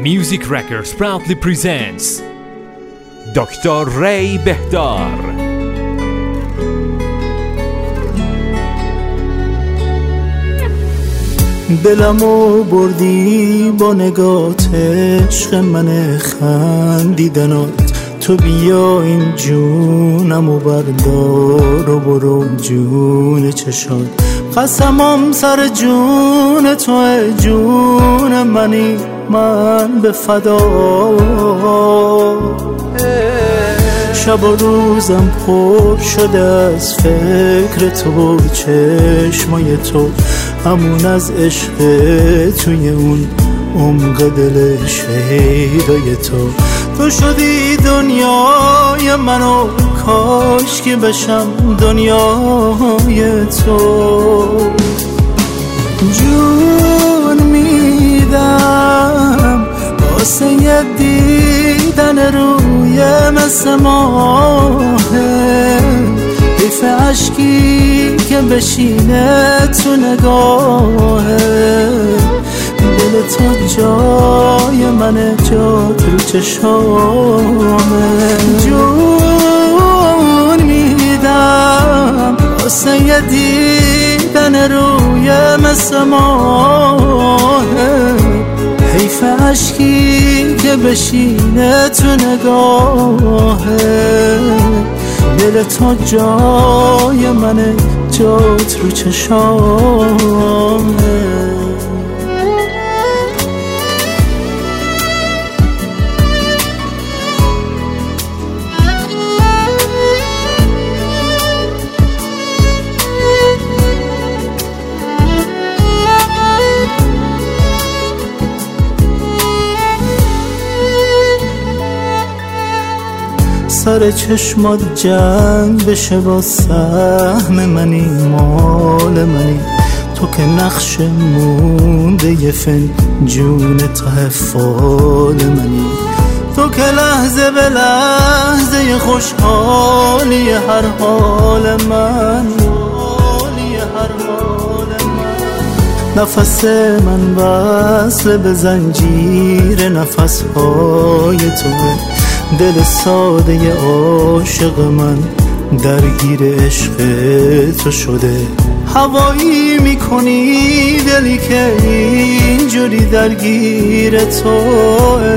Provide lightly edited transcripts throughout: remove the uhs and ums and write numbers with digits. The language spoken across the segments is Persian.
Music Records proudly presents دکتر ری بهدار. دلمو بردی با نگات عشق من خندیدنات، تو بیا این جونمو بردار و برو جون چشات. قسمم سر جون تو جون منی، من به فدا. شب و روزم پر شده از فکر تو و چشمای تو، همون از عشق توی اون عمق دل شیدای تو. تو شدی دنیای منو، کاش که بشم دنیای تو. جون میدم واسه یه دیدن روی مثل ماهه، حیف عشقی که بشینه تو نگاهه. دل تو جای منه، جات رو چشامه. جون میدم واسه یه دیدن روی مثل ماهه، حیف عشقی که بشینه تو نگاهه. دل تو جای منه، جات رو چشامه. سر چشمات جنگ بشه با سهم منی، مال منی. تو که نقش مونده یه فنجون تحفال منی. تو که لحظه به لحظه خوشحالی هر حال من. نفس من وصل به زنجیر نفسهای توه، دل ساده عاشق من درگیر عشق تو شده. هوایی میکنی دلی که اینجوری درگیر توه.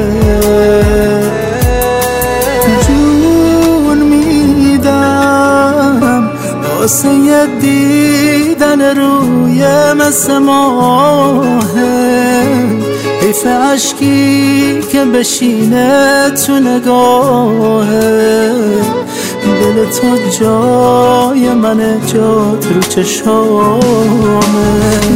جون میدم واسه یه دیدن روی مثل ماهه، حیف عشقی که بشینه تو نگاهه. دل تو جای منه، جات رو چشامه.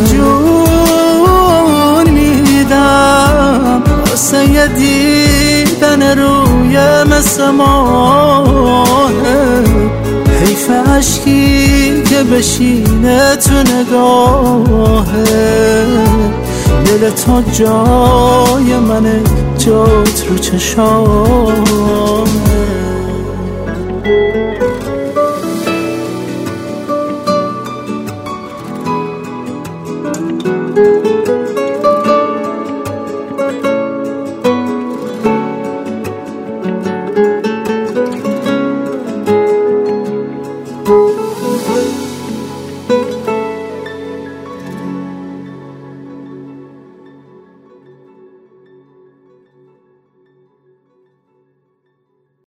جون میدم واسه یه دیدن روی مثل ماهه، حیف عشقی که بشینه تو نگاهه. دل تو جای منه، جات رو چشامه.